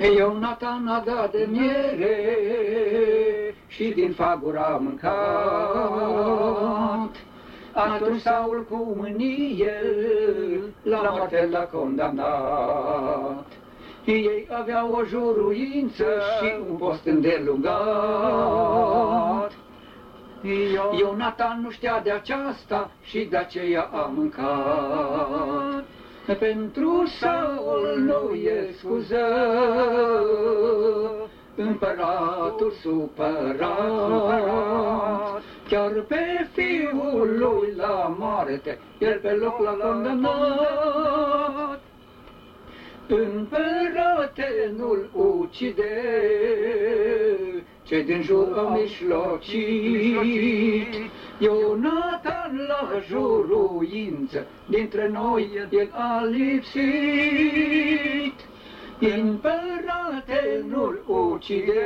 Ionatan a dat de miere și din faguri a mâncat. Atunci Saul cu mânie la moarte l-a condamnat. Ei aveau o juruință și un post îndelungat. Ionatan nu știa de aceasta și de aceea a mâncat. Pentru Saul nu e scuză, împăratul supărat, chiar pe fiul lui la moarte, el pe loc l-a condamnat. Împărate, nu-l ucide, cei din jur au mijlocit. Ionatan la juruință, dintre noi el a lipsit. Împărate, nu-l ucide,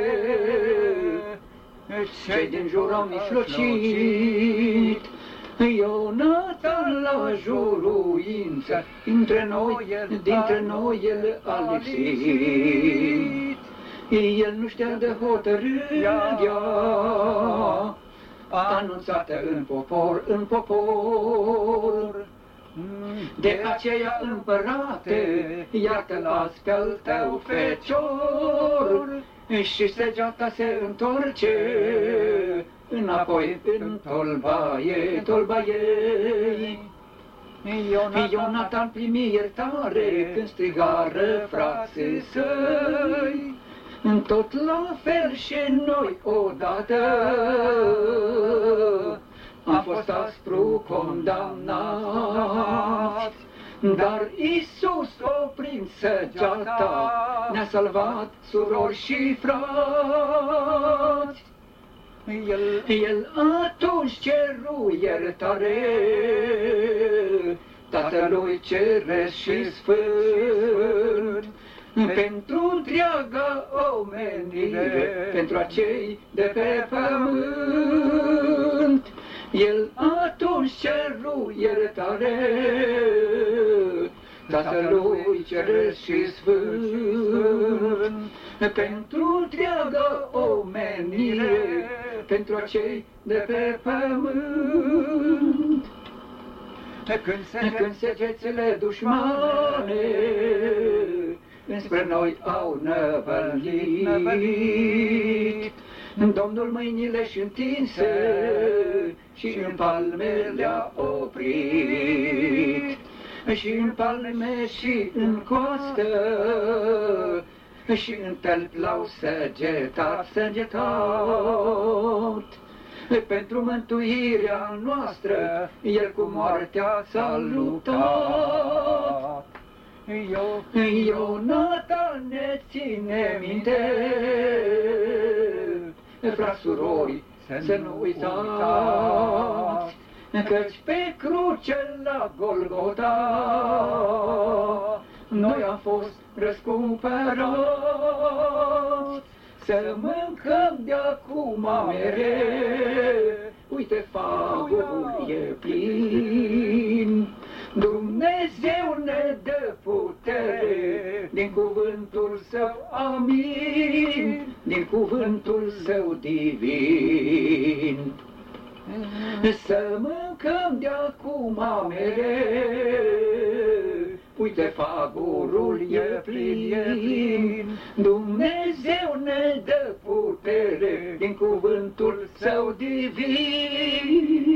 cei din jur au mijlocit. Ionatan la juruință, dintre noi el a lipsit. El nu știa de hotărârea anunțată în popor. De aceea, împărate, iată-l azi pe-al tău fecior, și săgeata se întorce înapoi în tolba ei. Ionatan primi iertare când strigară frații săi, tot la fel și noi odată am fost aspru condamnați. Dar Iisus, oprind săgeata, ne-a salvat surori și frați. El atunci ceru iertare Tatălui Ceresc și Sfânt, pentru întreaga omenire, pentru acei de pe pământ. El atunci ceru iertare Tatălui Ceresc și Sfânt, pentru întreaga omenire, pentru acei de pe pământ. Când segețele dușmane înspre noi au năvălit, Domnul mâinile-și întinse și în palme le-a oprit, și în palme și în coastă, și în tălpi l-au săgetat. Pentru mântuirea noastră, El cu moartea s-a luptat. Ionatan ne ține minte, frați, surori, să nu uitați, căci pe cruce la Golgota noi am fost răscumpărați. Să mâncăm de-acum mere, uite fagul e plin. Dumnezeu ne dă putere din cuvântul Său, amin, din cuvântul Său divin. Să mâncăm de-acum mere, uite fagurul e plin. Dumnezeu ne dă putere din cuvântul Său divin.